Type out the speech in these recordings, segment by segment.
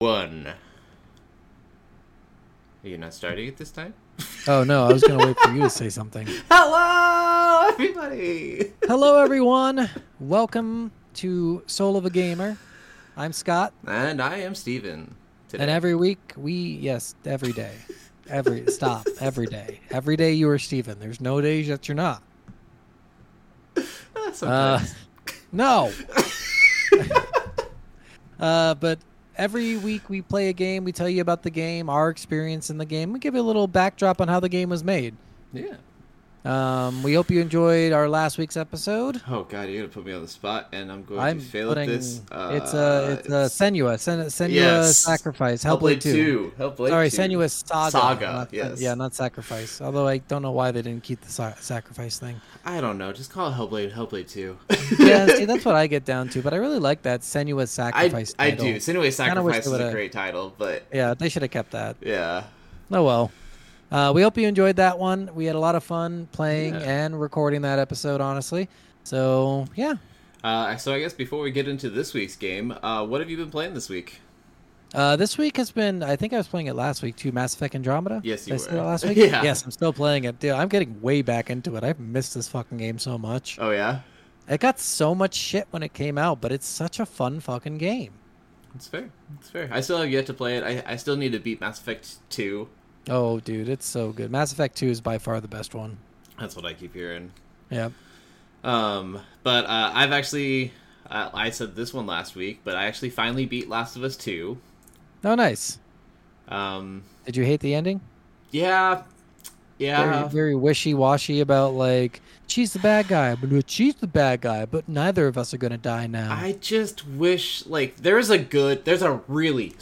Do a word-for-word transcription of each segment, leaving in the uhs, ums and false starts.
One. Are you not starting it this time? Oh, no, I was going to wait for you to say something. Hello, everybody! Hello, everyone. Welcome to Soul of a Gamer. I'm Scott. And I am Steven. Today. And every week, we, yes, every day. Every, stop, every day. Every day you are Steven. There's no days that you're not. Sometimes. Uh, no. uh, but every week we play a game. We tell you about the game, our experience in the game. We give you a little backdrop on how the game was made. Yeah. Um, we hope you enjoyed our last week's episode. Oh God, you're gonna put me on the spot, and I'm going I'm to fail putting, at this. Uh, it's a it's a Senua, Sen, Senua yes. Sacrifice, Hellblade, Hellblade two. two. Hellblade Sorry, two. Senua Saga. Saga, not, yes. Yeah, not Sacrifice. Although I don't know why they didn't keep the sa- Sacrifice thing. I don't know. Just call it Hellblade, Hellblade two. Yeah, see, that's what I get down to. But I really like that Senua Sacrifice I, I title. do. Senua Sacrifice is a great title, but yeah, they should have kept that. Yeah. Oh well. Uh, we hope you enjoyed that one. We had a lot of fun playing yeah. and recording that episode, honestly. So, yeah. Uh, so I guess before we get into this week's game, uh, what have you been playing this week? Uh, this week has been, I think I was playing it last week too, Mass Effect Andromeda. Yes, you Did I were. say that last week? Yeah. Yes, I'm still playing it. Dude, I'm getting way back into it. I've missed this fucking game so much. Oh, yeah? It got so much shit when it came out, but it's such a fun fucking game. It's fair. It's fair. I still have yet to play it. I, I still need to beat Mass Effect two. Oh, dude, it's so good. Mass Effect two is by far the best one. That's what I keep hearing. Yeah. Um, but uh, I've actually, uh, I said this one last week, but I actually finally beat Last of Us two. Oh, nice. Um, Did you hate the ending? Yeah. Yeah. Very, very wishy-washy about, like, she's the bad guy, but she's the bad guy, but neither of us are going to die now. I just wish, like, there's a good, there's a really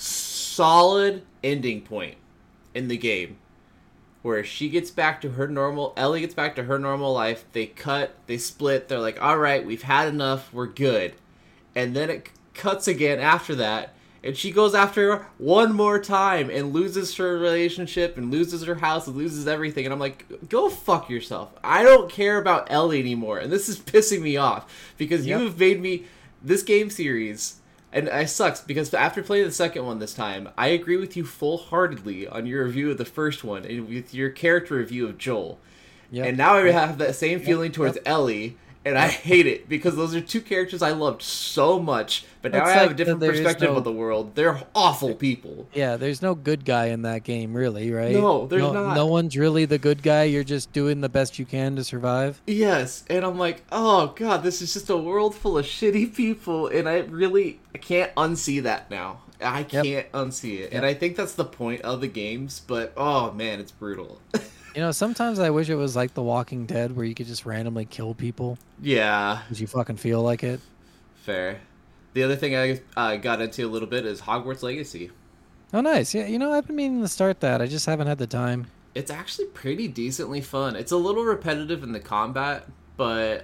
solid ending point in the game where she gets back to her normal, Ellie gets back to her normal life, they cut, they split, they're like, all right, we've had enough, we're good. And then it cuts again after that, and she goes after her one more time and loses her relationship and loses her house and loses everything. And I'm like, go fuck yourself. I don't care about Ellie anymore. And this is pissing me off because yep. you've made me, this game series, and it sucks because after playing the second one this time, I agree with you full-heartedly on your review of the first one and with your character review of Joel. Yep. And now I yep. have that same feeling yep. towards yep. Ellie. And I hate it because those are two characters I loved so much, but now it's I have like a different perspective no, of the world. They're awful people. Yeah, there's no good guy in that game, really, right? No, there's no, not. No one's really the good guy. You're just doing the best you can to survive. Yes, and I'm like, oh god, this is just a world full of shitty people, and I really I can't unsee that now. I can't yep. unsee it, yep. and I think that's the point of the games. But oh man, it's brutal. You know, sometimes I wish it was like The Walking Dead where you could just randomly kill people. Yeah. Because you fucking feel like it. Fair. The other thing I uh, got into a little bit is Hogwarts Legacy. Oh, nice. Yeah, you know, I've been meaning to start that. I just haven't had the time. It's actually pretty decently fun. It's a little repetitive in the combat, but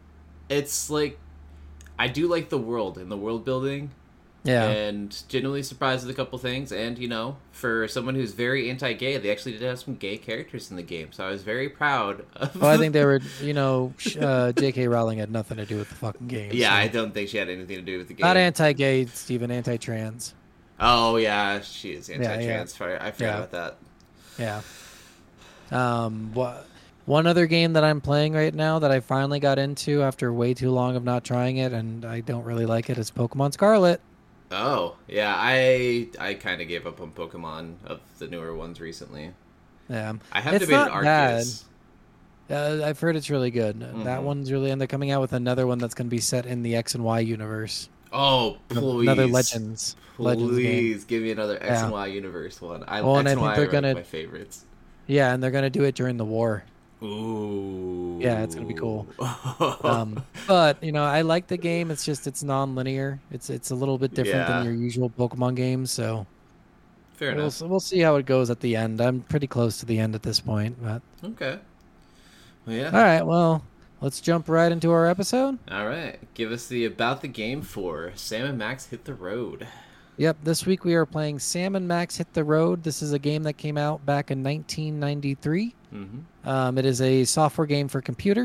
it's like... I do like the world and the world building. Yeah. And genuinely surprised with a couple things. And, you know, for someone who's very anti-gay, they actually did have some gay characters in the game. So I was very proud of... Well, I think they were, you know, uh, J K Rowling had nothing to do with the fucking game. Yeah, so. I don't think she had anything to do with the game. Not anti-gay, Steven, anti-trans. Oh, yeah, she is anti-trans. Yeah, yeah. I forgot yeah. about that. Yeah. Um, what... One other game that I'm playing right now that I finally got into after way too long of not trying it, and I don't really like it, is Pokemon Scarlet. Oh, yeah, I I kind of gave up on Pokemon of the newer ones recently. Yeah. I have it's debated not bad. Arceus. Uh, I've heard it's really good. Mm-hmm. That one's really, and they're coming out with another one that's going to be set in the X and Y universe. Oh, please. Another Legends. Please Legends game. give me another X yeah. and Y universe one. I, well, X and I and think Y they're are gonna, like my favorites. Yeah, and they're going to do it during the war. Ooh. Yeah, it's gonna be cool. um, but you know, I like the game. It's just it's non-linear. It's it's a little bit different yeah. than your usual Pokemon games. So fair we'll, enough. We'll see how it goes at the end. I'm pretty close to the end at this point. But okay. Well, yeah. All right. Well, let's jump right into our episode. All right. Give us the about the game for Sam and Max Hit the Road. Yep. This week we are playing Sam and Max Hit the Road. This is a game that came out back in nineteen ninety-three. Mm-hmm. Um, it is a software game for computers.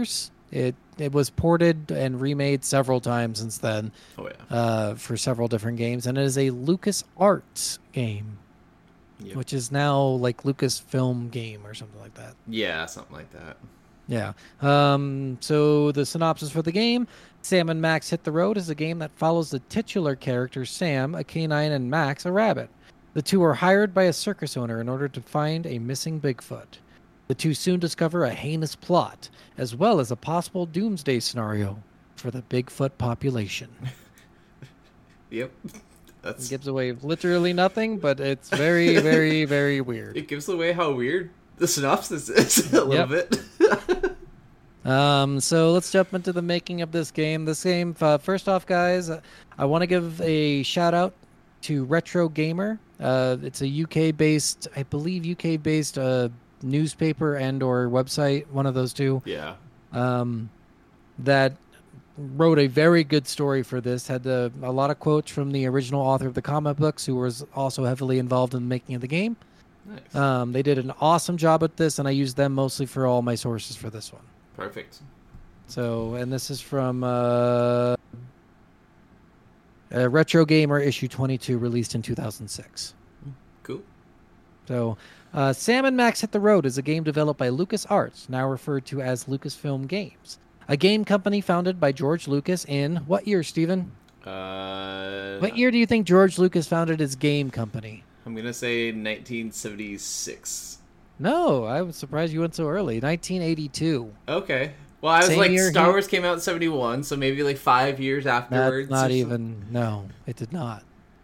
It it was ported and remade several times since then. Oh, yeah. Uh, for several different games, and it is a LucasArts game, Yep. which is now like Lucasfilm game or something like that. Yeah, something like that. Yeah. Um, so the synopsis for the game: Sam and Max Hit the Road is a game that follows the titular characters Sam, a canine, and Max, a rabbit. The two are hired by a circus owner in order to find a missing Bigfoot. The two soon discover a heinous plot, as well as a possible doomsday scenario for the Bigfoot population. Yep. That's... It gives away literally nothing, but it's very, very, very weird. It gives away how weird the synopsis is a little Yep. bit. Um, so let's jump into the making of this game. This game, uh, first off, guys, I want to give a shout out to Retro Gamer. Uh, it's a U K-based, I believe U K-based uh, newspaper and or website, one of those two. Yeah. Um, that wrote a very good story for this. Had the, a lot of quotes from the original author of the comic books, who was also heavily involved in the making of the game. Nice. Um, they did an awesome job at this, and I used them mostly for all my sources for this one. Perfect. So, and this is from uh, uh, Retro Gamer issue twenty-two, released in two thousand six. Cool. So, uh, Sam and Max Hit the Road is a game developed by LucasArts, now referred to as Lucasfilm Games, a game company founded by George Lucas in what year, Steven? Uh, What year do you think George Lucas founded his game company? I'm gonna say nineteen seventy-six. No, I was surprised you went so early. nineteen eighty-two. Okay. Well, I was Same like, year Star he- Wars came out in seventy-one, so maybe like five years afterwards. That's not or even. No, it did not.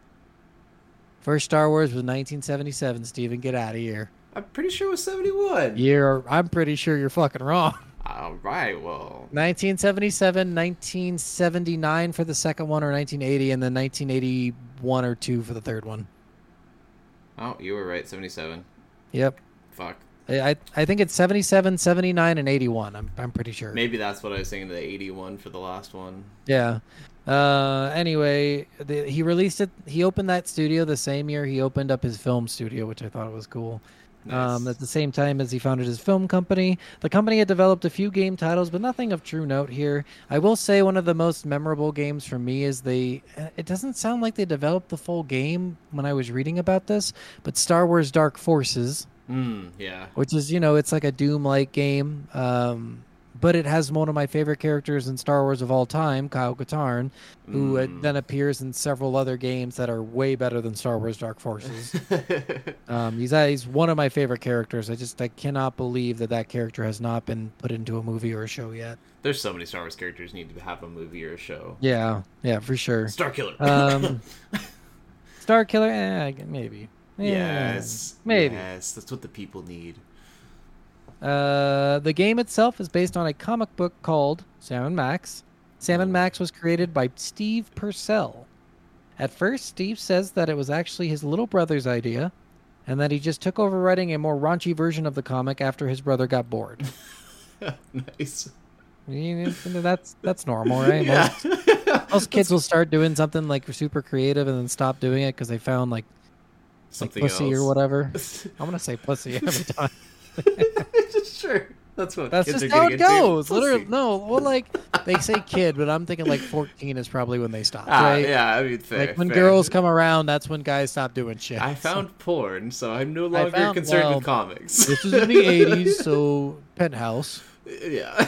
First Star Wars was nineteen seventy-seven, Steven. Get out of here. I'm pretty sure it was seventy-one. You're, I'm pretty sure you're fucking wrong. All right, well. nineteen seventy-seven, nineteen seventy-nine for the second one, or nineteen eighty, and then nineteen eighty-one or two for the third one. Oh, you were right, seventy-seven. Yep. Fuck. I I I think it's seventy-seven, seventy-nine, and eighty-one. I'm I'm pretty sure. Maybe that's what I was thinking, the eighty-one for the last one. Yeah. Uh. Anyway, the, he released it. He opened that studio the same year he opened up his film studio, which I thought was cool. Um, Nice. at the same time as he founded his film company. The company had developed a few game titles, but nothing of true note here. I will say one of the most memorable games for me is they, it doesn't sound like they developed the full game when I was reading about this, but Star Wars Dark Forces, Mm, yeah. which is, you know, it's like a Doom-like game, um, but it has one of my favorite characters in Star Wars of all time, Kyle Katarn, who uh, Mm. then appears in several other games that are way better than Star Wars Dark Forces. Um, he's uh, he's one of my favorite characters. I just I cannot believe that that character has not been put into a movie or a show yet. There's so many Star Wars characters need to have a movie or a show. Yeah, yeah, for sure. Star Killer. Um, Star Killer, eh, maybe. Eh, yes. maybe. Yes, that's what the people need. Uh, the game itself is based on a comic book called Sam and Max. Sam and Max was created by Steve Purcell. At first, Steve says that it was actually his little brother's idea, and that he just took over writing a more raunchy version of the comic after his brother got bored. Nice. You know, that's that's normal, right? Yeah. Most, most kids will start doing something like super creative and then stop doing it because they found like, like Something pussy else. or whatever. I'm gonna say pussy every time. Sure. That's what That's kids just are how getting it into. goes. Pussy. Literally, no. Well, like they say kid, but I'm thinking like fourteen is probably when they stop. Ah, right? yeah, I mean, fair. Like when fair. girls come around, that's when guys stop doing shit. I found porn, so I'm no longer found- concerned well, with comics. This is in the eighties, so Penthouse. Yeah.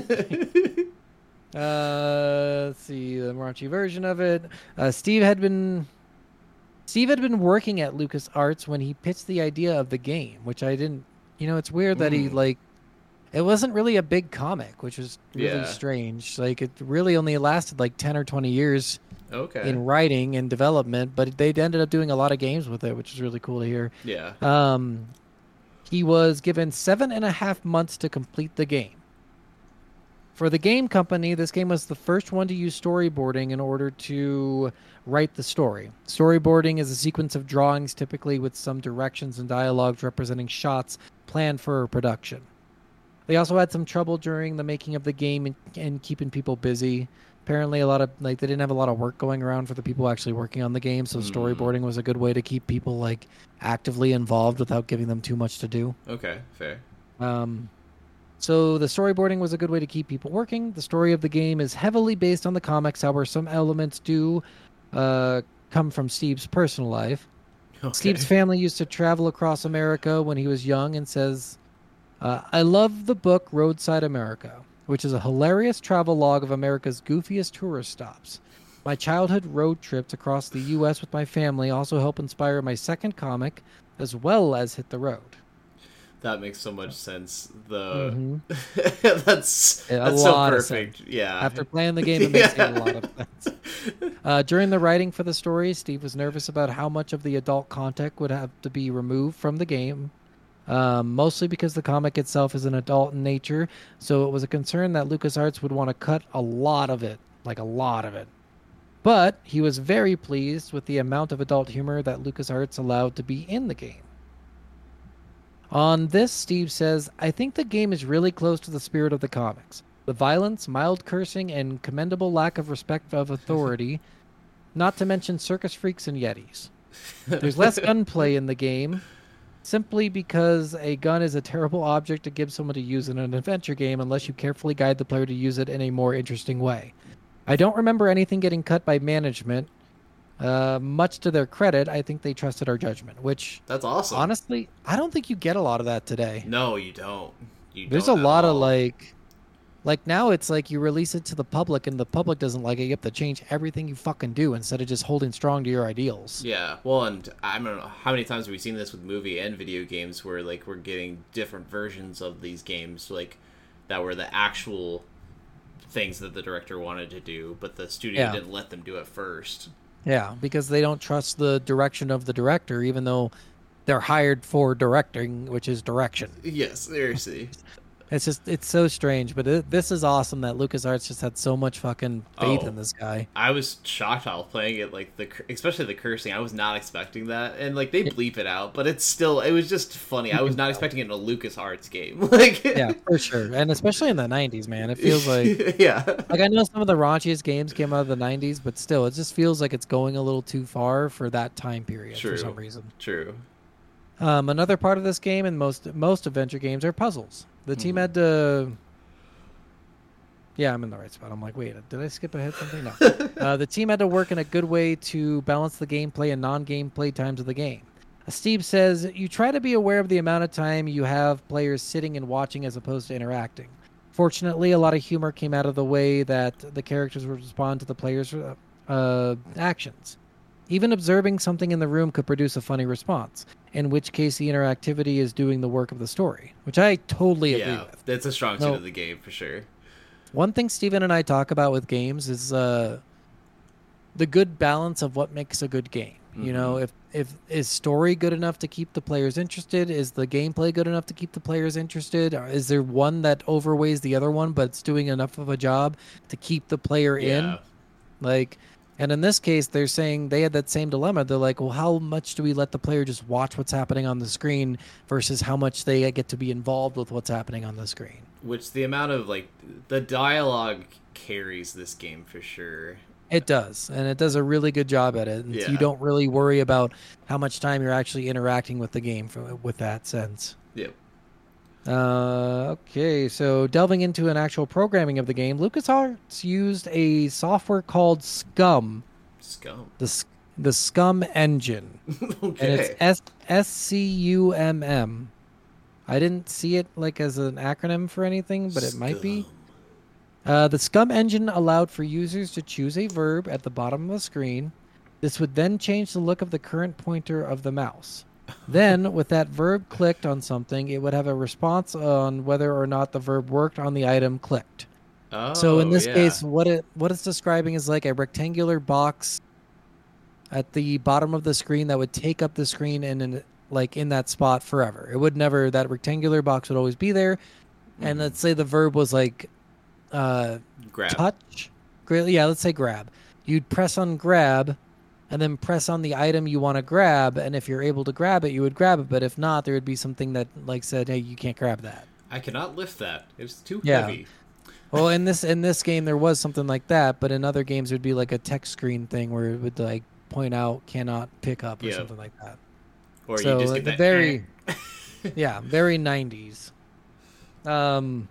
Uh, let's see the raunchy version of it. Uh, Steve had been Steve had been working at LucasArts when he pitched the idea of the game, which I didn't. You know, it's weird that he Mm. like. It wasn't really a big comic, which was really Yeah. strange. Like it really only lasted like ten or twenty years Okay. in writing and development, but they ended up doing a lot of games with it, which is really cool to hear. Yeah. Um, he was given seven and a half months to complete the game. For the game company, this game was the first one to use storyboarding in order to write the story. Storyboarding is a sequence of drawings, typically with some directions and dialogues representing shots planned for production. They also had some trouble during the making of the game and, and keeping people busy. Apparently, a lot of like they didn't have a lot of work going around for the people actually working on the game, so Mm. storyboarding was a good way to keep people like actively involved without giving them too much to do. Okay. Fair. Um, So the storyboarding was a good way to keep people working. The story of the game is heavily based on the comics, however, some elements do uh, come from Steve's personal life. Okay. Steve's family used to travel across America when he was young and says, uh, I love the book Roadside America, which is a hilarious travel log of America's goofiest tourist stops. My childhood road trips across the U S with my family also help inspire my second comic, as well as Hit the Road. That makes so much sense. The Mm-hmm. that's A that's so lot of perfect. sense. Yeah. After playing the game, it makes Yeah. a lot of sense. Uh, during the writing for the story, Steve was nervous about how much of the adult content would have to be removed from the game, um, mostly because the comic itself is an adult in nature, so it was a concern that LucasArts would want to cut a lot of it, like a lot of it. But he was very pleased with the amount of adult humor that LucasArts allowed to be in the game. On this, Steve says, I think the game is really close to the spirit of the comics. The violence, mild cursing, and commendable lack of respect of authority, not to mention circus freaks and yetis. There's less gunplay in the game, simply because a gun is a terrible object to give someone to use in an adventure game unless you carefully guide the player to use it in a more interesting way. I don't remember anything getting cut by management. Uh, much to their credit, I think they trusted our judgment, which That's awesome. honestly, I don't think you get a lot of that today. No, you don't. You There's don't a at lot of all. like, like now it's like you release it to the public and the public doesn't like it. You have to change everything you fucking do instead of just holding strong to your ideals. Yeah, well, and I don't know how many times have we seen this with movie and video games where like we're getting different versions of these games, like that were the actual things that the director wanted to do, but the studio Yeah. didn't let them do it first. Yeah, because they don't trust the direction of the director, even though they're hired for directing, which is direction. Yes, seriously. It's just, it's so strange, but it, this is awesome that LucasArts just had so much fucking faith Oh. in this guy. I was shocked while playing it, like the cur- especially the cursing. I was not expecting that, and like they bleep it out, but it's still it was just funny. I was not expecting it in a LucasArts game. Like Yeah, for sure. And especially in the nineties, man. It feels like, yeah, like I know some of the raunchiest games came out of the nineties, but still, it just feels like it's going a little too far for that time period True. for some reason. true. Um, another part of this game and most most adventure games are puzzles. The team Mhm. had to. Yeah, I'm in the right spot. I'm like, wait, did I skip ahead something? No. uh, the team had to work in a good way to balance the gameplay and non-gameplay times of the game. Uh, Steve says you try to be aware of the amount of time you have players sitting and watching as opposed to interacting. Fortunately, a lot of humor came out of the way that the characters would respond to the players' uh, uh, actions. Even observing something in the room could produce a funny response, in which case the interactivity is doing the work of the story, which I totally agree Yeah, with. that's a strong suit No. of the game for sure. One thing Steven and I talk about with games is uh, the good balance of what makes a good game. You know, if if is story good enough to keep the players interested? Is the gameplay good enough to keep the players interested? Or is there one that overweighs the other one, but it's doing enough of a job to keep the player in? Yeah. Like, and in this case, they're saying they had that same dilemma. They're like, well, how much do we let the player just watch what's happening on the screen versus how much they get to be involved with what's happening on the screen? Which the amount of like the dialogue carries this game for sure. It does, and it does a really good job at it. And Yeah. you don't really worry about how much time you're actually interacting with the game for, with that sense. Yep. Uh, okay, so delving into an actual programming of the game, LucasArts used a software called Scum, Scum. the S- the Scum engine, Okay. and it's S S C U M M. I didn't see it like as an acronym for anything, but it might be. Scum. Uh, the Scum engine allowed for users to choose a verb at the bottom of the screen. This would then change the look of the current pointer of the mouse. Then, with that verb clicked on something, it would have a response on whether or not the verb worked on the item clicked. Oh, So in this yeah. case, what it what it's describing is like a rectangular box at the bottom of the screen that would take up the screen and in, like in that spot forever. It would never, that rectangular box would always be there. And let's say the verb was like uh, grab. touch. Gra- Yeah, let's say grab. You'd press on grab and then press on the item you want to grab. And if you're able to grab it, you would grab it. But if not, there would be something that like said, hey, you can't grab that. I cannot lift that. It's too Yeah. heavy. Well, in this in this game there was something like that, but in other games it would be like a text screen thing where it would like point out cannot pick up or Yeah. something like that. Or So, you just like, get that very- eh. Yeah, very nineties. Um,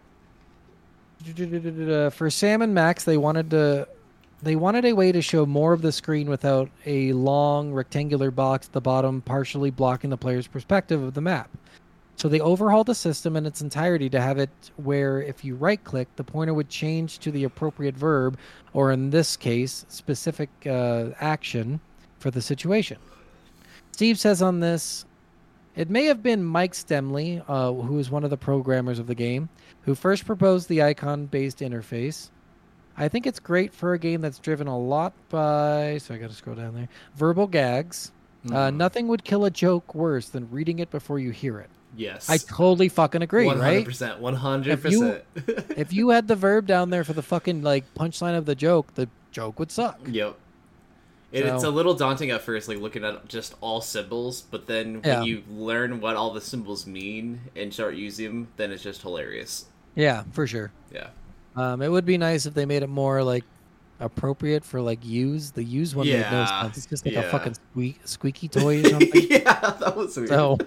for Sam and Max, they wanted to they wanted a way to show more of the screen without a long rectangular box at the bottom partially blocking the player's perspective of the map. So they overhauled the system in its entirety to have it where if you right click, the pointer would change to the appropriate verb, or in this case, specific uh, action for the situation. Steve says on this, it may have been Mike Stemley, uh, who is one of the programmers of the game, who first proposed the icon-based interface. I think it's great for a game that's driven a lot by, so I got to scroll down there, verbal gags. Mm. Uh, nothing would kill a joke worse than reading it before you hear it. Yes. I totally fucking agree, one hundred percent, right? one hundred percent. If you, if you had the verb down there for the fucking like punchline of the joke, the joke would suck. Yep. It, so, it's a little daunting at first, like looking at just all symbols, but then yeah. when you learn what all the symbols mean and start using them, then it's just hilarious. Yeah, for sure. Yeah. Um, it would be nice if they made it more like appropriate for like use. The use one yeah. made no sense. It's just like yeah. a fucking squeak, squeaky toy or something. Yeah, that was weird. So,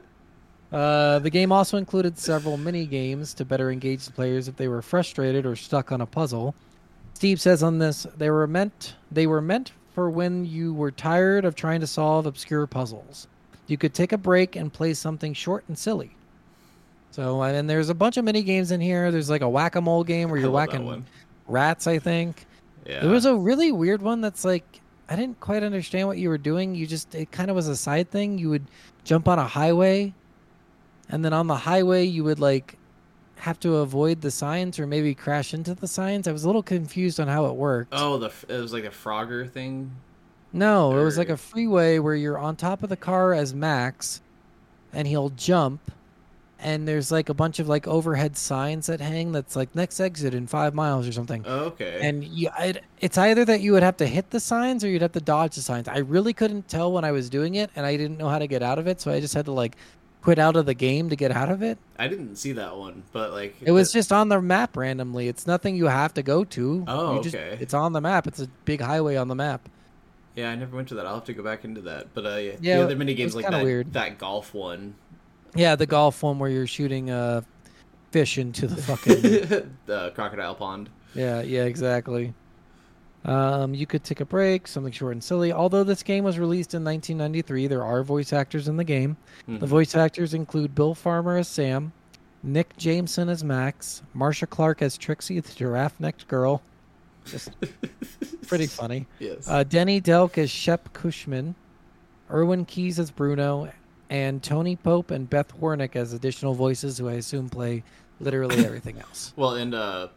uh, the game also included several mini games to better engage the players if they were frustrated or stuck on a puzzle. Steve says on this, they were meant they were meant for when you were tired of trying to solve obscure puzzles. You could take a break and play something short and silly. So, and there's a bunch of mini games in here. There's like a whack-a-mole game where you're whacking rats, I think. Yeah. There was a really weird one that's like, I didn't quite understand what you were doing. You just, it kind of was a side thing. You would jump on a highway, and then on the highway, you would like have to avoid the signs or maybe crash into the signs. I was a little confused on how it worked. Oh, the it was like a Frogger thing? No, or... it was like a freeway where you're on top of the car as Max, and he'll jump. And there's like a bunch of like overhead signs that hang that's like next exit in five miles or something. Oh, okay. And you, I'd, it's either that you would have to hit the signs or you'd have to dodge the signs. I really couldn't tell when I was doing it, and I didn't know how to get out of it, so I just had to like quit out of the game to get out of it. I didn't see that one, but like it was just on the map randomly. It's nothing you have to go to. Oh, you okay. Just, it's on the map. It's a big highway on the map. Yeah, I never went to that. I'll have to go back into that. But uh, yeah, yeah the other mini games like that, weird. that golf one. Yeah, the golf one where you're shooting uh, fish into the fucking... the crocodile pond. Yeah, yeah, exactly. Um, you could take a break, something short and silly. Although this game was released in nineteen ninety-three, there are voice actors in the game. Mm-hmm. The voice actors include Bill Farmer as Sam, Nick Jameson as Max, Marsha Clark as Trixie, the giraffe-necked girl. Just pretty funny. Yes. Uh, Denny Delk as Shep Cushman, Erwin Keys as Bruno, and Tony Pope and Beth Warnick as additional voices who I assume play literally everything else. Well, and uh,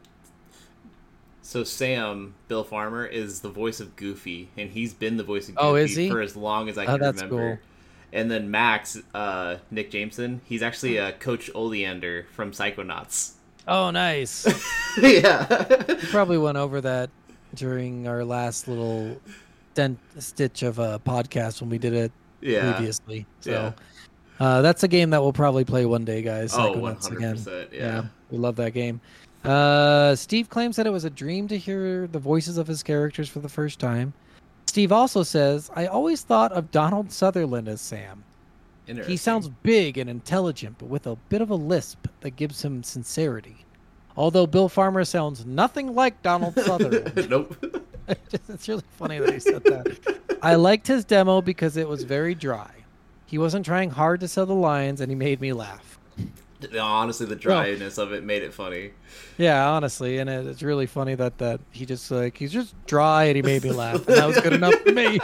so Sam, Bill Farmer, is the voice of Goofy, and he's been the voice of Goofy oh, is he? for as long as I oh, can that's remember. Cool. And then Max, uh, Nick Jameson, he's actually uh, Coach Oleander from Psychonauts. Oh, nice. Yeah. We probably went over that during our last little dent stitch of a podcast when we did it yeah. previously. So yeah. uh, that's a game that we'll probably play one day, guys. Oh, one hundred percent. Again. Yeah. yeah. We love that game. Uh, Steve claims that it was a dream to hear the voices of his characters for the first time. Steve also says, I always thought of Donald Sutherland as Sam. He sounds big and intelligent, but with a bit of a lisp that gives him sincerity. Although Bill Farmer sounds nothing like Donald Sutherland. Nope. It's really funny that he said that. I liked his demo because it was very dry. He wasn't trying hard to sell the lines, and he made me laugh. Honestly, the dryness well, of it made it funny. Yeah, honestly, and it, it's really funny that, that he just like he's just dry and he made me laugh, and that was good enough for me.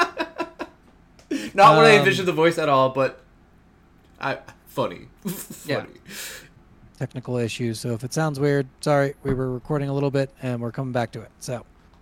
Not um, what I envisioned the voice at all, but I funny. funny. Yeah. Technical issues, so if it sounds weird, sorry. We were recording a little bit, and we're coming back to it. So,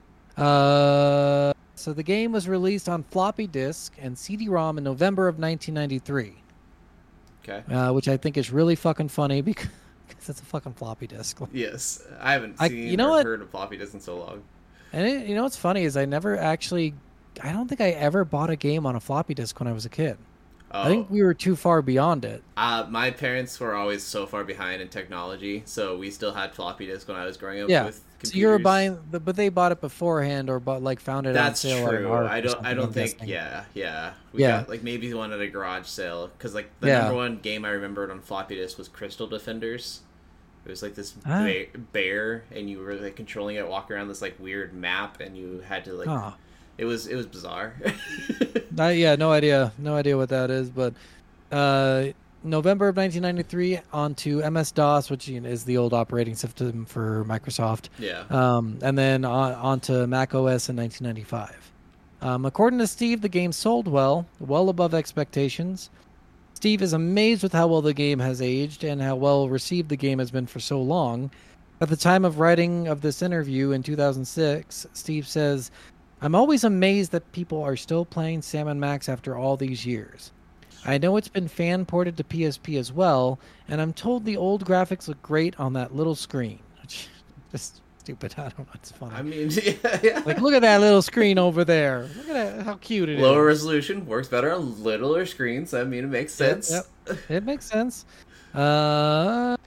uh, so the game was released on floppy disk and C D ROM in November of nineteen ninety-three. Okay. Uh, which I think is really fucking funny because it's a fucking floppy disk. Yes, I haven't I, seen you know or what? heard of floppy disk in so long. And it, you know what's funny is I never actually, I don't think I ever bought a game on a floppy disk when I was a kid. Oh. I think we were too far beyond it. Uh, my parents were always so far behind in technology, so we still had floppy disk when I was growing up yeah. with computers. So you were buying, but they bought it beforehand or bought, like found it That's on sale. true. At I don't. I don't I'm think. guessing. Yeah, yeah. We Yeah. got like maybe one at a garage sale because like the Yeah. number one game I remembered on floppy disk was Crystal Defenders. It was like this Ah. ba- bear, and you were like controlling it, walking around this like weird map, and you had to like. Huh. It was it was bizarre. Uh, yeah, no idea, no idea what that is, but uh, November of nineteen ninety-three onto M S DOS, which you know, is the old operating system for Microsoft. Yeah. Um, and then on onto Mac O S in nineteen ninety-five. Um, according to Steve, the game sold well, well above expectations. Steve is amazed with how well the game has aged and how well received the game has been for so long. At the time of writing of this interview in two thousand six, Steve says, I'm always amazed that people are still playing Sam and Max after all these years. I know it's been fan ported to P S P as well, and I'm told the old graphics look great on that little screen. Which just stupid. I don't know. It's funny. I mean, yeah, yeah. Like, look at that little screen over there. Look at that, how cute it Lower is. resolution works better on littler screens. I mean, it makes sense. Yep, yep. It makes sense. Uh,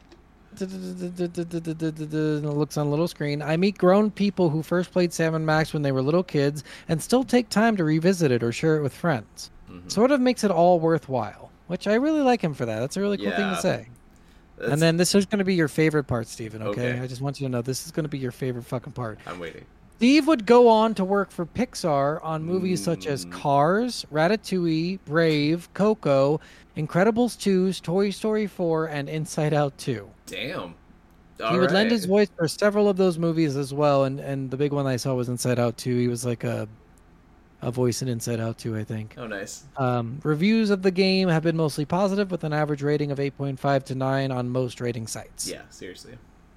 looks on a little screen. I meet grown people who first played Sam and Max when they were little kids and still take time to revisit it or share it with friends. Mm-hmm. Sort of makes it all worthwhile, which I really like him for that. That's a really cool Yeah. thing to say. That's... And then this is going to be your favorite part, Steven, okay? Okay. I just want you to know this is going to be your favorite fucking part. I'm waiting. Steve would go on to work for Pixar on movies mm. such as Cars, Ratatouille, Brave, Coco, Incredibles two, Toy Story four, and Inside Out two. Damn. All he would right. lend his voice for several of those movies as well, and, and the big one I saw was Inside Out two. He was like a a voice in Inside Out two, I think. Oh, nice. Um, reviews of the game have been mostly positive, with an average rating of eight point five to nine on most rating sites. Yeah, seriously.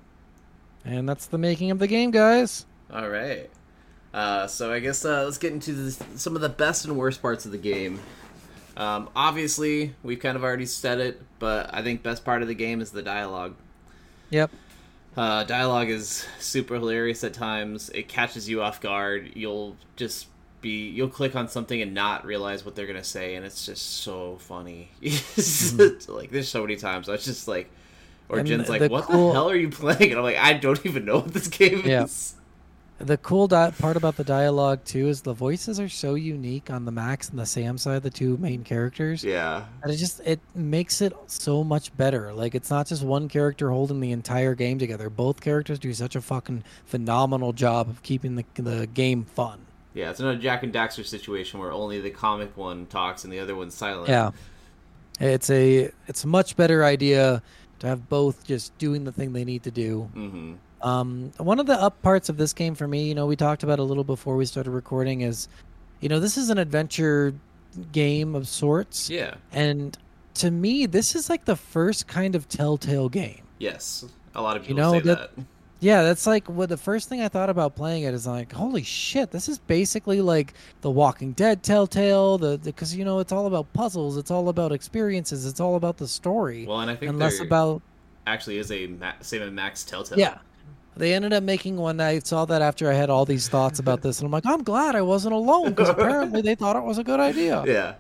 And that's the making of the game, guys. All right. Uh, so I guess uh, let's get into the, some of the best and worst parts of the game. Um, obviously, we've kind of already said it, but I think best part of the game is the dialogue. Yep. Uh, dialogue is super hilarious at times. It catches you off guard. You'll just be you'll click on something and not realize what they're gonna say, and it's just so funny. Mm-hmm. Like there's so many times I was just like, or and Jen's like, "What cool... the hell are you playing?" And I'm like, "I don't even know what this game yeah. is." The cool di- part about the dialogue, too, is the voices are so unique on the Max and the Sam side, the two main characters. Yeah. And it just, it makes it so much better. Like, it's not just one character holding the entire game together. Both characters do such a fucking phenomenal job of keeping the the game fun. Yeah, it's not a Jack and Daxter situation where only the comic one talks and the other one's silent. Yeah. It's a, it's a much better idea to have both just doing the thing they need to do. Mm-hmm. Um, one of the up parts of this game for me, you know, we talked about a little before we started recording is, you know, this is an adventure game of sorts. Yeah. And to me, this is like the first kind of Telltale game. Yes. A lot of people you know, say that, that. Yeah, that's like what the first thing I thought about playing it is like, holy shit, this is basically like the Walking Dead Telltale, the because, you know, it's all about puzzles. It's all about experiences. It's all about the story. Well, and I think and less about actually is a Ma- Sam and Max Telltale. Yeah. They ended up making one. I saw that after I had all these thoughts about this, and I'm like, I'm glad I wasn't alone because apparently they thought it was a good idea. Yeah.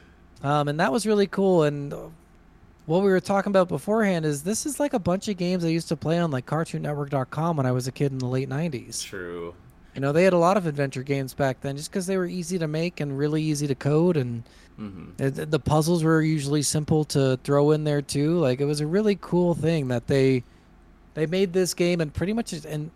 Um, and that was really cool. And what we were talking about beforehand is this is like a bunch of games I used to play on like Cartoon Network dot com when I was a kid in the late nineties. True. You know, they had a lot of adventure games back then just because they were easy to make and really easy to code, and mm-hmm. the, the puzzles were usually simple to throw in there too. Like it was a really cool thing that they. They made this game and pretty much in,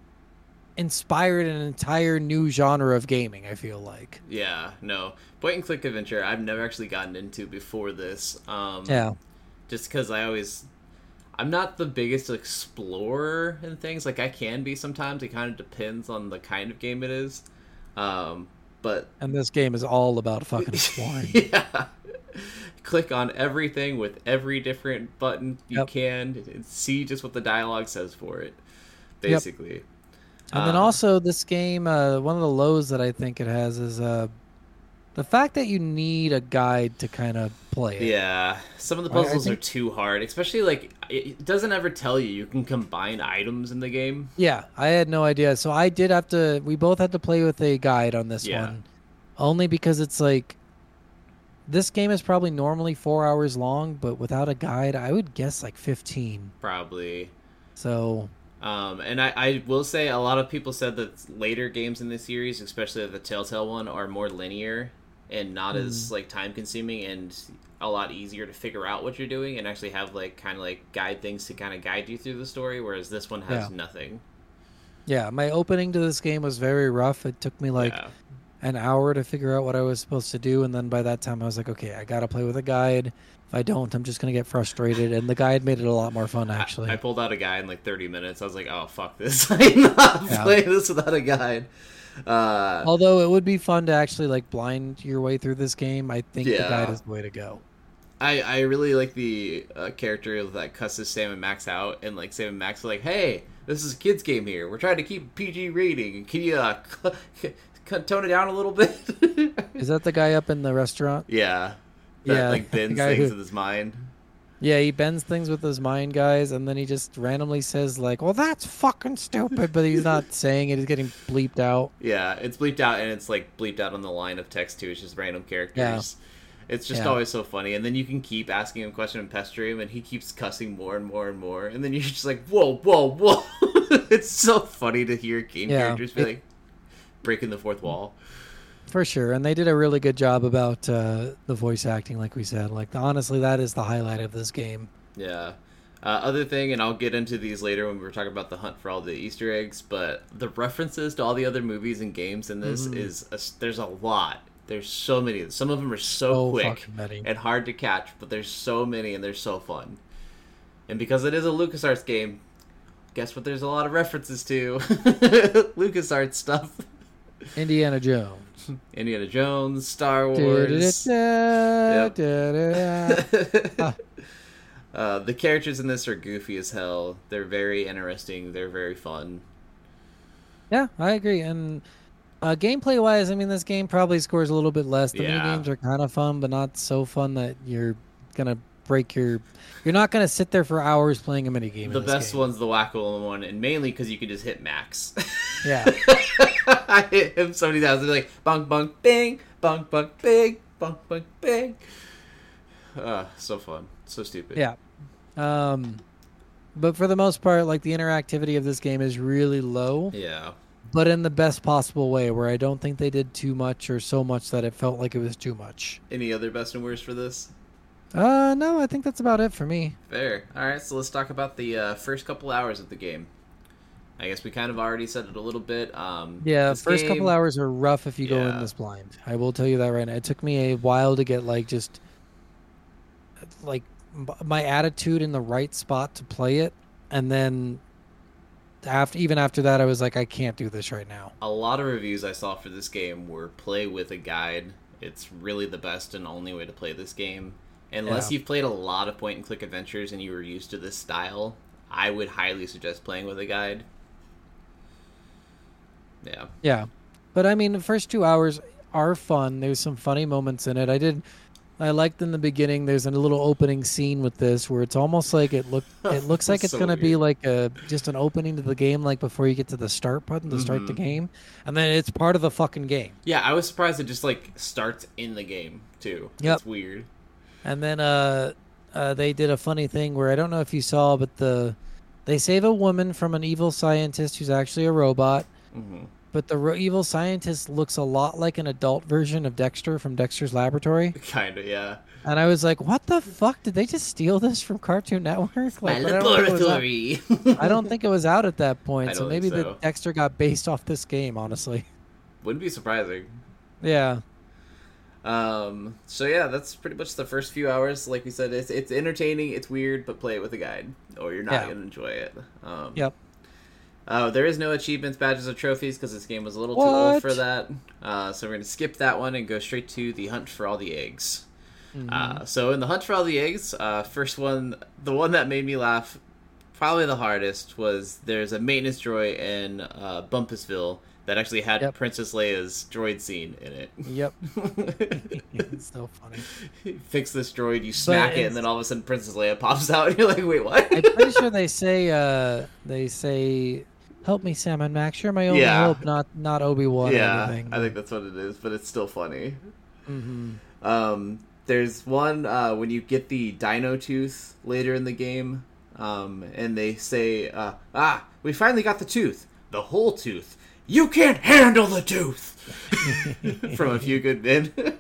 inspired an entire new genre of gaming, I feel like. Yeah, no. Point and click adventure, I've never actually gotten into before this. Um, yeah. Just because I always... I'm not the biggest explorer in things. Like, I can be sometimes. It kind of depends on the kind of game it is. Um, but... And this game is all about fucking exploring. Yeah. Click on everything with every different button you yep. can and see just what the dialogue says for it, basically. Yep. And um, then also this game, uh, one of the lows that I think it has is uh, the fact that you need a guide to kind of play it. Yeah, some of the puzzles think... I are too hard, especially like it doesn't ever tell you you can combine items in the game. Yeah, I had no idea. So I did have to, we both had to play with a guide on this yeah. one, only because it's like, this game is probably normally four hours long, but without a guide, I would guess like fifteen. Probably. So... Um, and I, I will say a lot of people said that later games in this series, especially the Telltale one, are more linear and not Mm. as like time consuming and a lot easier to figure out what you're doing and actually have like kind of like guide things to kind of guide you through the story, whereas this one has Yeah. nothing. Yeah, my opening to this game was very rough. It took me like Yeah. an hour to figure out what I was supposed to do, and then by that time I was like, okay, I gotta play with a guide. If I don't, I'm just gonna get frustrated. And the guide made it a lot more fun, actually. I, I pulled out a guide in like thirty minutes. I was like, oh fuck this. I'm not Yeah. playing this without a guide. Uh, Although it would be fun to actually like blind your way through this game, I think the guide Yeah. is the way to go. I, I really like the uh, character that cusses Sam and Max out, and like Sam and Max are like, hey, this is a kid's game here. We're trying to keep a P G rating. Can you uh, tone it down a little bit? Is that the guy up in the restaurant? Yeah. That, Yeah, like the bends guy things who- with his mind. Yeah, he bends things with his mind, guys, and then he just randomly says like, "Well, that's fucking stupid," but he's not saying it. He's getting bleeped out. Yeah, it's bleeped out, and it's like bleeped out on the line of text too. It's just random characters. It's just Yeah. always so funny, and then you can keep asking him questions and pestering him, and he keeps cussing more and more and more, and then you're just like, whoa, whoa, whoa! It's so funny to hear game Yeah. characters be It- like breaking the fourth wall. For sure, and they did a really good job about uh, the voice acting, like we said. Like honestly, that is the highlight of this game. Yeah. Uh, other thing, and I'll get into these later when we're talking about the hunt for all the Easter eggs, but the references to all the other movies and games in this Mhm. is a, there's a lot. There's so many. Some of them are so So quick fucking many. and hard to catch, but there's so many and they're so fun. And because it is a LucasArts game, guess what? There's a lot of references to LucasArts stuff. Indiana Jones. Indiana Jones, Star Wars. Da-da-da, Yep. da-da-da. Ah. Uh, the characters in this are goofy as hell. They're very interesting. They're very fun. Yeah, I agree. And uh, gameplay wise, I mean, this game probably scores a little bit less. The Yeah. mini games are kind of fun, but not so fun that you're gonna break your. You're not gonna sit there for hours playing a mini game. The in this best game. one's the Whack-A-Mole one, and mainly because you can just hit Max. Yeah. I hit him so many times. It's like, bonk, bonk, bing, bonk, bonk, bing, bonk, bonk, bing. Uh, so fun. So stupid. Yeah. Um, but for the most part, like the interactivity of this game is really low, Yeah. but in the best possible way, where I don't think they did too much or so much that it felt like it was too much. Any other best and worst for this? Uh, no, I think that's about it for me. Fair. Alright, so let's talk about the uh, first couple hours of the game. I guess we kind of already said it a little bit. Um, Yeah, this first game- couple hours are rough if you go in Yeah. this blind. I will tell you that right now. It took me a while to get like just like m- my attitude in the right spot to play it, and then after even after that, I was like, I can't do this right now. A lot of reviews I saw for this game were play with a guide. It's really the best and only way to play this game. Unless Yeah. you've played a lot of point and click adventures and you were used to this style, I would highly suggest playing with a guide. Yeah. Yeah, but I mean, the first two hours are fun. There's some funny moments in it. I did. I liked in the beginning. There's a little opening scene with this where it's almost like it look. It looks like it's So gonna be weird. like a just an opening to the game, like before you get to the start button to start the Mhm. game, and then it's part of the fucking game. Yeah, I was surprised it just like starts in the game too. Yep. It's weird. And then uh, uh, they did a funny thing where I don't know if you saw, but the they save a woman from an evil scientist who's actually a robot. hmm But the ro- evil scientist looks a lot like an adult version of Dexter from Dexter's Laboratory. Kind of, yeah. And I was like, what the fuck? Did they just steal this from Cartoon Network? Like, My but I don't think it was out- laboratory. I don't think it was out at that I point, so don't maybe think the so. Dexter got based off this game, honestly. Wouldn't be surprising. Yeah. Um, so yeah, that's pretty much the first few hours. Like we said, it's it's entertaining, it's weird, but play it with a guide, or you're not Yeah. gonna enjoy it. Um, Yep. Uh, there is no achievements, badges, or trophies because this game was a little too old What? for that. Uh, so we're gonna skip that one and go straight to the hunt for all the eggs. Mhm. Uh, so in the hunt for all the eggs, uh, first one, the one that made me laugh, probably the hardest, was there's a maintenance droid in uh, Bumpusville that actually had Yep. Princess Leia's droid scene in it. Yep. It's so funny. Fix this droid, you smack it, it's- and then all of a sudden Princess Leia pops out, and you're like, wait, what? I'm pretty sure they say, uh, they say, help me, Sam and Max. You're my only Yeah. hope, not not Obi-Wan or yeah, anything. I think that's what it is, but it's still funny. hmm Um, there's one uh, when you get the Dino Tooth later in the game, um, and they say, uh, "Ah, we finally got the tooth, the whole tooth. You can't handle the tooth." From A Few Good Men.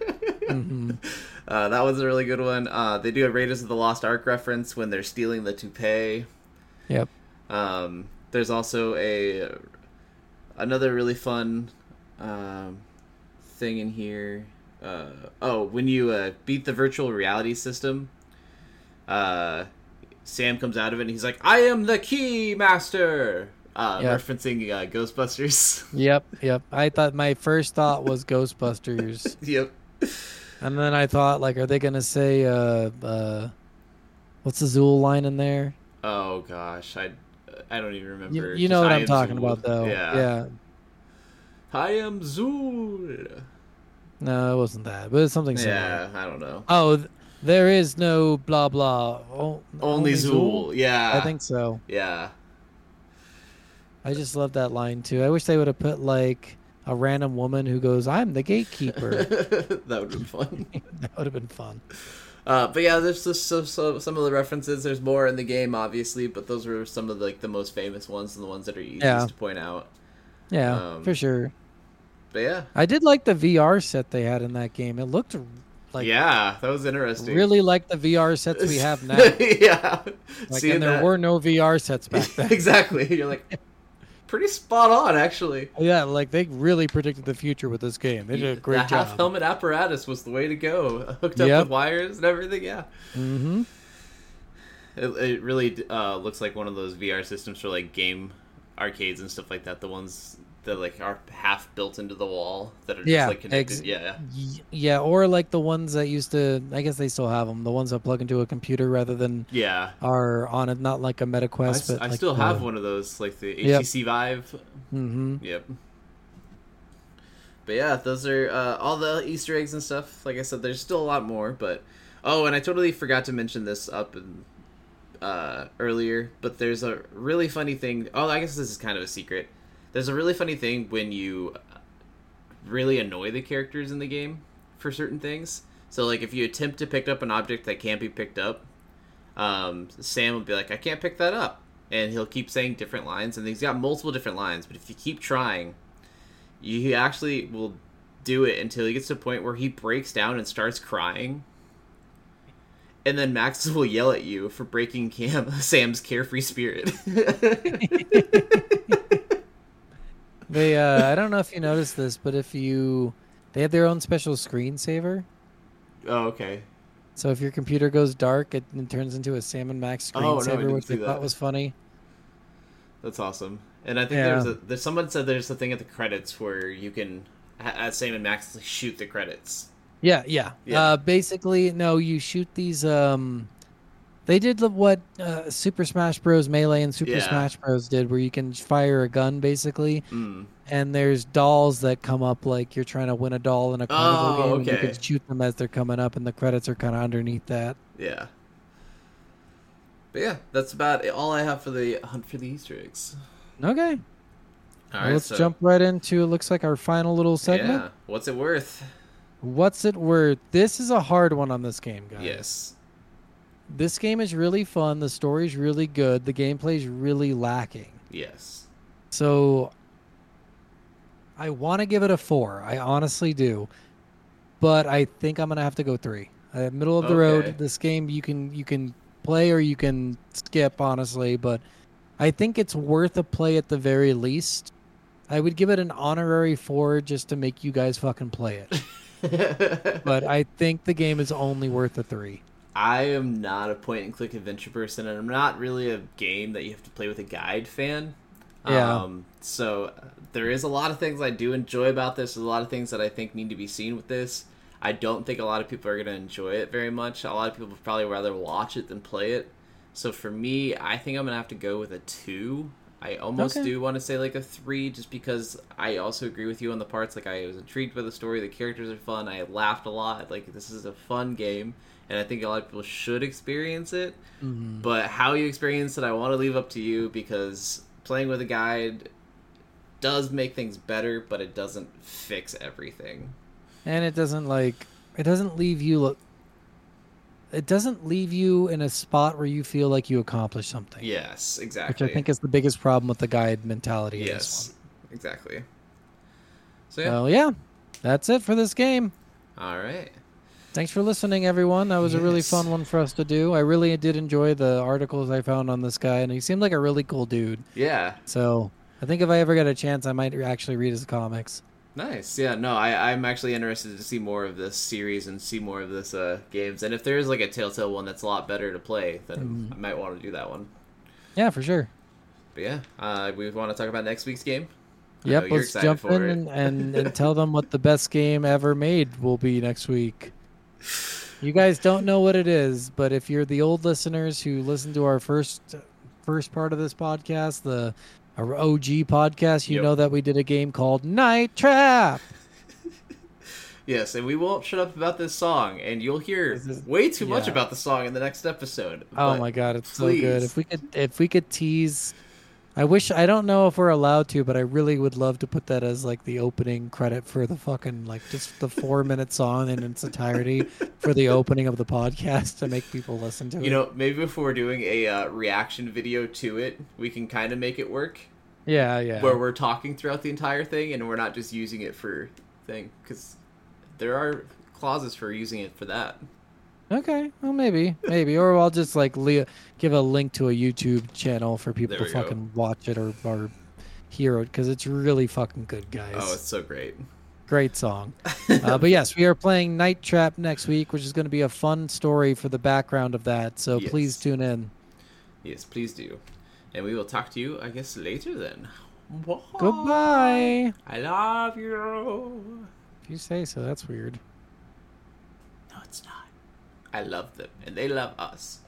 Mm-hmm. uh, that was a really good one. Uh, they do a Raiders of the Lost Ark reference when they're stealing the toupee. Yep. Um, there's also a another really fun um, thing in here. Uh, oh, when you uh, beat the virtual reality system, uh, Sam comes out of it and he's like, "I am the key master," uh, Yep. referencing uh, Ghostbusters. Yep. Yep. I thought my first thought was Ghostbusters, Yep. and then I thought, like, are they gonna say, uh, uh, what's the Zool line in there? Oh gosh, I I don't even remember. You, you Just, know what "I I'm am talking Zool." about, though. Yeah. Yeah. I am Zool. No, it wasn't that, but it's something similar. Yeah, I don't know. Oh, th- there is no blah blah. Oh, Only, Zool. Yeah. I think so. Yeah. I just love that line too. I wish they would have put like a random woman who goes, "I'm the gatekeeper." That would have been fun. That would have been fun. Uh, but yeah, there's just so, so, some of the references. There's more in the game, obviously, but those were some of the, like the most famous ones and the ones that are easiest Yeah. to point out. Yeah, Um, for sure. But yeah, I did like the V R set they had in that game. It looked like yeah, that was interesting. really like the V R sets we have now. Yeah, Like, Seeing and there that- were no V R sets back then. exactly. You're like pretty spot on, actually. Yeah, like they really predicted the future with this game. They did a great the job. half helmet apparatus was the way to go. Hooked up Yep. with wires and everything. Yeah. Mm-hmm. It, it really uh, looks like one of those V R systems for like game arcades and stuff like that. The ones that like are half built into the wall that are just Yeah, like connected. ex- yeah, Y- Yeah, or like the ones that used to, I guess they still have them, the ones that plug into a computer rather than yeah. are on it, not like a I, MetaQuest, s- but I like still the- have one of those, like the Yep. H T C Vive. Mhm. Yep. But yeah, those are uh, all the Easter eggs and stuff. Like I said, there's still a lot more. But oh, and I totally forgot to mention this up in, uh, earlier. But there's a really funny thing. Oh, I guess this is kind of a secret. There's a really funny thing when you really annoy the characters in the game for certain things. So like if you attempt to pick up an object that can't be picked up, um, Sam will be like, "I can't pick that up," and he'll keep saying different lines, and he's got multiple different lines. But if you keep trying, you he actually will do it until he gets to a point where he breaks down and starts crying. And then Max will yell at you for breaking Cam, Sam's carefree spirit. They, uh, I don't know if you noticed this, but if you, they have their own special screensaver. Oh, okay. So if your computer goes dark, it, it turns into a Sam and Max Oh, no, I screensaver, didn't which I see thought that. was funny. That's awesome. And I think Yeah. there's a there's someone said there's a thing at the credits where you can, as Sam and Max, shoot the credits. Yeah, yeah. Yeah. Uh, basically, no, you shoot these. Um, they did the- what uh, Super Smash Bros. Melee and Super Yeah. Smash Bros. Did, where you can fire a gun, basically, Mm. and there's dolls that come up like you're trying to win a doll in a carnival Oh, game, and you okay. can shoot them as they're coming up, and the credits are kind of underneath that. Yeah. But yeah, that's about it, all I have for the hunt for the Easter eggs. Okay, All well, right, let's so, jump right into it. Looks like our final little segment. Yeah, what's it worth? What's it worth? This is a hard one on this game, guys. Yes. This game is really fun. The story's really good. The gameplay's really lacking. Yes. So I want to give it a four. I honestly do. But I think I'm going to have to go three. Uh, middle of the Okay. road. This game you can you can play or you can skip, honestly, but I think it's worth a play at the very least. I would give it an honorary four just to make you guys fucking play it. But I think the game is only worth a three. I am not a point and click adventure person, and I'm not really a game that you have to play with a guide fan. Yeah. Um, so uh, there is a lot of things I do enjoy about this. There's a lot of things that I think need to be seen with this. I don't think a lot of people are going to enjoy it very much. A lot of people would probably rather watch it than play it. So for me, I think I'm going to have to go with a two. I almost Okay. do want to say like a three, just because I also agree with you on the parts. Like, I was intrigued by the story. The characters are fun. I laughed a lot. Like, this is a fun game, and I think a lot of people should experience it. Mhm. But how you experience it, I want to leave up to you, because playing with a guide does make things better, but it doesn't fix everything. And it doesn't like it doesn't leave you lo- it doesn't leave you in a spot where you feel like you accomplished something. Yes, Which exactly. I think is the biggest problem with the guide mentality of this yes, one. exactly. So yeah, So yeah, that's it for this game. all right. Thanks for listening, everyone. That was a really Yes. fun one for us to do. I really did enjoy the articles I found on this guy, and he seemed like a really cool dude. Yeah. So I think if I ever get a chance, I might actually read his comics. Nice. Yeah, no, I, I'm actually interested to see more of this series and see more of this uh, games. And if there is like a Telltale one that's a lot better to play, then Mm. I might want to do that one. Yeah, for sure. But yeah, uh, we want to talk about next week's game. I know Yep, you're let's excited jump for in it. and, and, and tell them what the best game ever made will be next week. You guys don't know what it is, but if you're the old listeners who listened to our first first part of this podcast, the our O G podcast, you Yep. know that we did a game called Night Trap. Yes, and we won't shut up about this song, and you'll hear This is- way too much yeah. about the song in the next episode. Oh but my god, it's please. so good. If we could if we could tease I wish I don't know if we're allowed to, but I really would love to put that as like the opening credit for the fucking like just the four minute song in its entirety for the opening of the podcast to make people listen to it. You know, maybe if we're doing a uh, reaction video to it, we can kind of make it work. Yeah, yeah. Where we're talking throughout the entire thing, and we're not just using it for thing, because there are clauses for using it for that. Okay, well maybe, maybe, or I'll just like le- give a link to a YouTube channel for people There to we go. fucking watch it or or hear it because it's really fucking good, guys. Oh, it's so great. Great song. uh, but yes, we are playing Night Trap next week, which is going to be a fun story for the background of that. So Yes. please tune in. Yes, please do. And we will talk to you, I guess, later then. Goodbye. I love you. If you say so, that's weird. No, it's not. I love them, and they love us.